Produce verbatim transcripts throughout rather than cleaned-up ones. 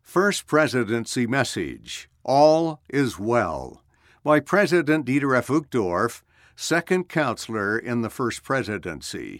First Presidency Message, All is Well, by President Dieter F. Uchtdorf, second counselor in the First Presidency.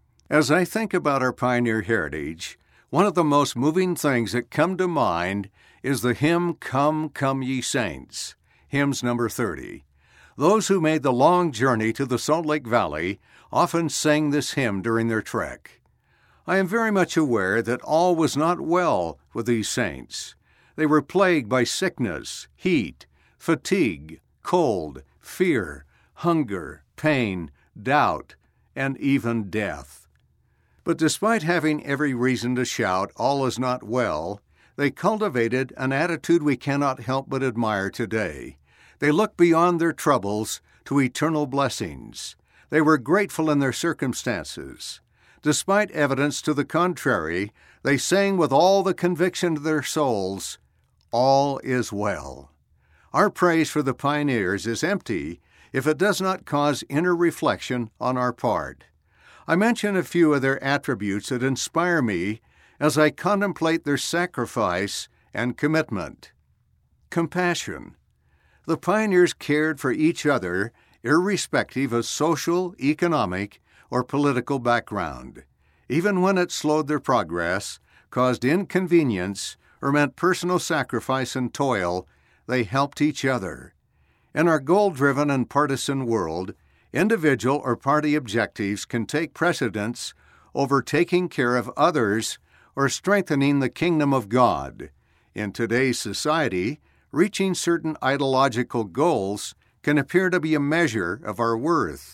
As I think about our pioneer heritage, one of the most moving things that come to mind is the hymn, Come, Come Ye Saints, hymns number thirty. Those who made the long journey to the Salt Lake Valley often sang this hymn during their trek. I am very much aware that all was not well with these saints. They were plagued by sickness, heat, fatigue, cold, fear, hunger, pain, doubt, and even death. But despite having every reason to shout, all is not well, they cultivated an attitude we cannot help but admire today. They looked beyond their troubles to eternal blessings. They were grateful in their circumstances. Despite evidence to the contrary, they sang with all the conviction of their souls, all is well. Our praise for the pioneers is empty if it does not cause inner reflection on our part. I mention a few of their attributes that inspire me as I contemplate their sacrifice and commitment. Compassion. The pioneers cared for each other irrespective of social, economic, or political background. Even when it slowed their progress, caused inconvenience, or meant personal sacrifice and toil, they helped each other. In our goal-driven and partisan world, individual or party objectives can take precedence over taking care of others or strengthening the kingdom of God. In today's society, reaching certain ideological goals can appear to be a measure of our worth.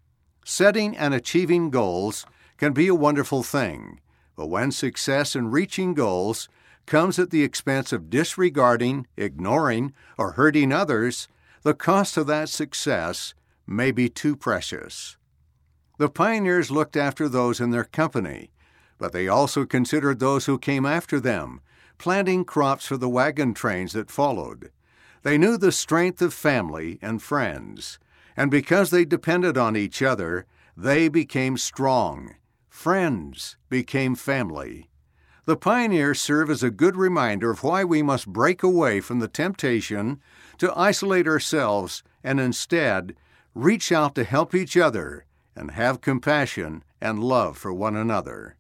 Setting and achieving goals can be a wonderful thing, but when success in reaching goals comes at the expense of disregarding, ignoring, or hurting others, the cost of that success may be too precious. The pioneers looked after those in their company, but they also considered those who came after them, planting crops for the wagon trains that followed. They knew the strength of family and friends, and because they depended on each other, they became strong. Friends became family. The pioneers serve as a good reminder of why we must break away from the temptation to isolate ourselves and instead reach out to help each other and have compassion and love for one another.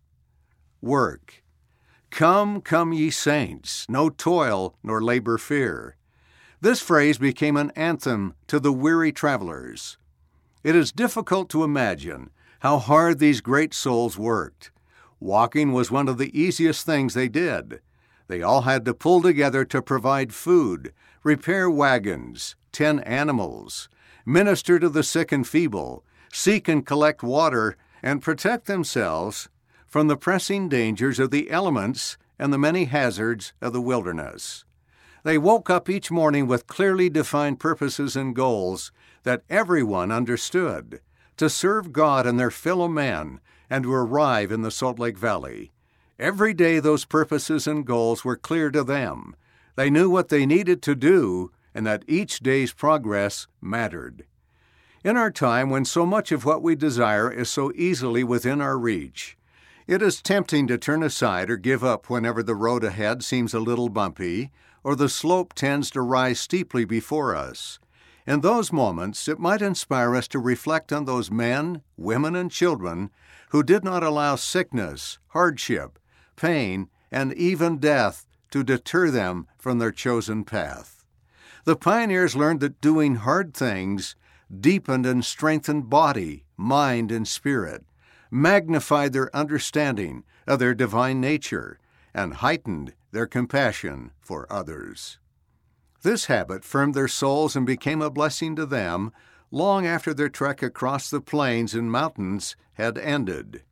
Work. Come, come ye saints, no toil nor labor fear. This phrase became an anthem to the weary travelers. It is difficult to imagine how hard these great souls worked. Walking was one of the easiest things they did. They all had to pull together to provide food, repair wagons, tend animals, minister to the sick and feeble, seek and collect water, and protect themselves from the pressing dangers of the elements and the many hazards of the wilderness. They woke up each morning with clearly defined purposes and goals that everyone understood, to serve God and their fellow men and to arrive in the Salt Lake Valley. Every day those purposes and goals were clear to them. They knew what they needed to do and that each day's progress mattered. In our time when so much of what we desire is so easily within our reach, it is tempting to turn aside or give up whenever the road ahead seems a little bumpy or the slope tends to rise steeply before us. In those moments, it might inspire us to reflect on those men, women, and children who did not allow sickness, hardship, pain, and even death to deter them from their chosen path. The pioneers learned that doing hard things deepened and strengthened body, mind, and spirit, magnified their understanding of their divine nature, and heightened their compassion for others. This habit firmed their souls and became a blessing to them long after their trek across the plains and mountains had ended.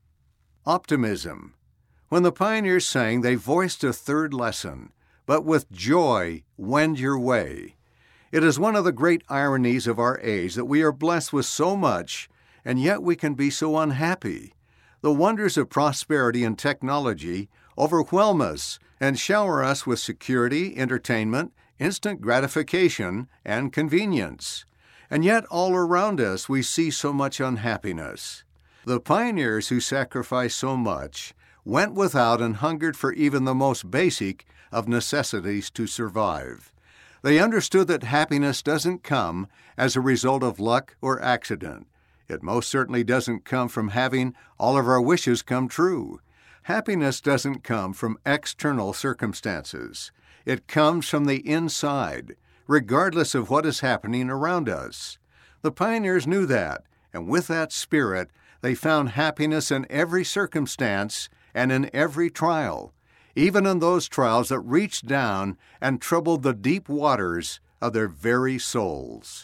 Optimism. When the pioneers sang, they voiced a third lesson, but with joy wend your way. It is one of the great ironies of our age that we are blessed with so much, and yet we can be so unhappy. The wonders of prosperity and technology overwhelm us and shower us with security, entertainment, instant gratification, and convenience. And yet all around us we see so much unhappiness. The pioneers who sacrificed so much went without and hungered for even the most basic of necessities to survive. They understood that happiness doesn't come as a result of luck or accident. It most certainly doesn't come from having all of our wishes come true. Happiness doesn't come from external circumstances. It comes from the inside, regardless of what is happening around us. The pioneers knew that, and with that spirit, they found happiness in every circumstance and in every trial, even in those trials that reached down and troubled the deep waters of their very souls.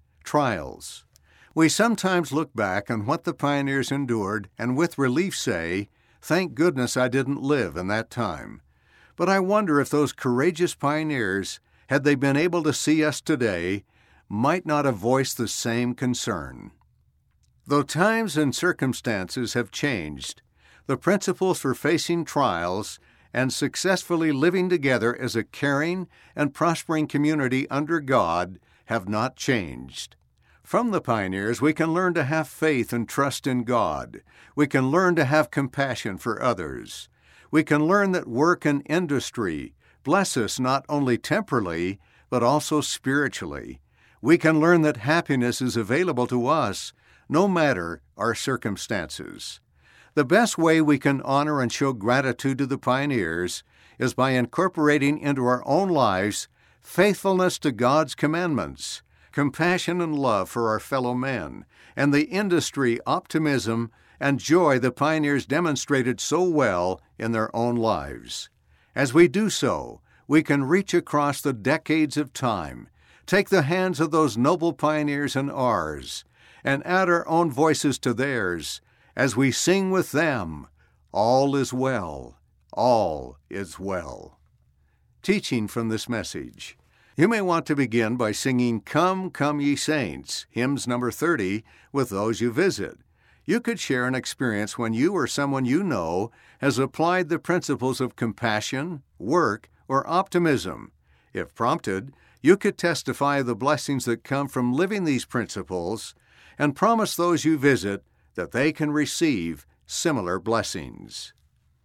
Trials. We sometimes look back on what the pioneers endured and with relief say, "Thank goodness I didn't live in that time." But I wonder if those courageous pioneers, had they been able to see us today, might not have voiced the same concern. Though times and circumstances have changed, the principles for facing trials and successfully living together as a caring and prospering community under God have not changed. From the pioneers, we can learn to have faith and trust in God. We can learn to have compassion for others. We can learn that work and industry bless us not only temporally, but also spiritually. We can learn that happiness is available to us no matter our circumstances. The best way we can honor and show gratitude to the pioneers is by incorporating into our own lives faithfulness to God's commandments, compassion and love for our fellow men, and the industry, optimism, and joy the pioneers demonstrated so well in their own lives. As we do so, we can reach across the decades of time, take the hands of those noble pioneers and ours, and add our own voices to theirs as we sing with them, "All is well, all is well." Teaching from this message. You may want to begin by singing "Come, Come Ye Saints," hymns number thirty, with those you visit. You could share an experience when you or someone you know has applied the principles of compassion, work, or optimism. If prompted, you could testify of the blessings that come from living these principles and promise those you visit that they can receive similar blessings.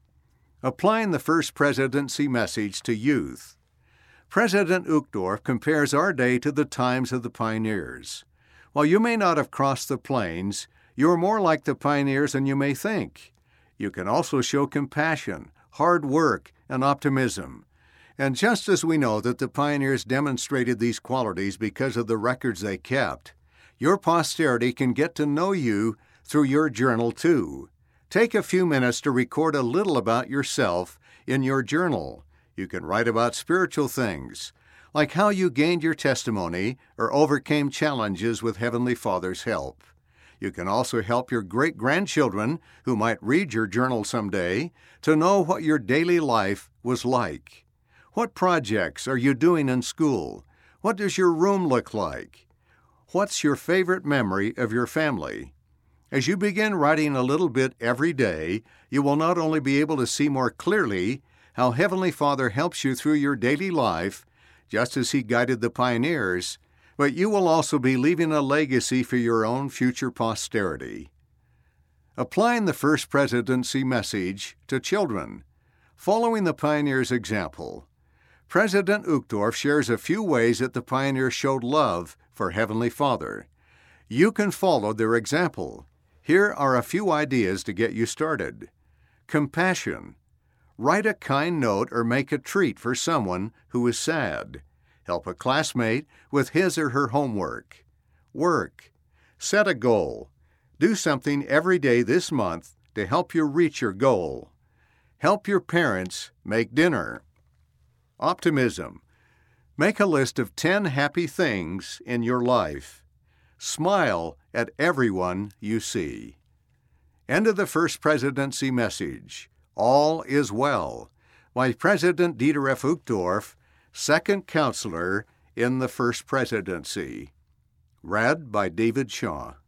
Applying the First Presidency message to youth. President Uchtdorf compares our day to the times of the pioneers. While you may not have crossed the plains, you are more like the pioneers than you may think. You can also show compassion, hard work, and optimism. And just as we know that the pioneers demonstrated these qualities because of the records they kept, your posterity can get to know you through your journal too. Take a few minutes to record a little about yourself in your journal. You can write about spiritual things, like how you gained your testimony or overcame challenges with Heavenly Father's help. You can also help your great-grandchildren, who might read your journal someday, to know what your daily life was like. What projects are you doing in school? What does your room look like? What's your favorite memory of your family? As you begin writing a little bit every day, you will not only be able to see more clearly how Heavenly Father helps you through your daily life, just as He guided the pioneers, but you will also be leaving a legacy for your own future posterity. Applying the First Presidency message to children. Following the pioneers' example, President Uchtdorf shares a few ways that the pioneers showed love for Heavenly Father. You can follow their example. Here are a few ideas to get you started. Compassion. Write a kind note or make a treat for someone who is sad. Help a classmate with his or her homework. Work. Set a goal. Do something every day this month to help you reach your goal. Help your parents make dinner. Optimism. Make a list of ten happy things in your life. Smile at everyone you see. End of the First Presidency message. All is well, by President Dieter F. Uchtdorf, second counselor in the First Presidency. Read by David Shaw.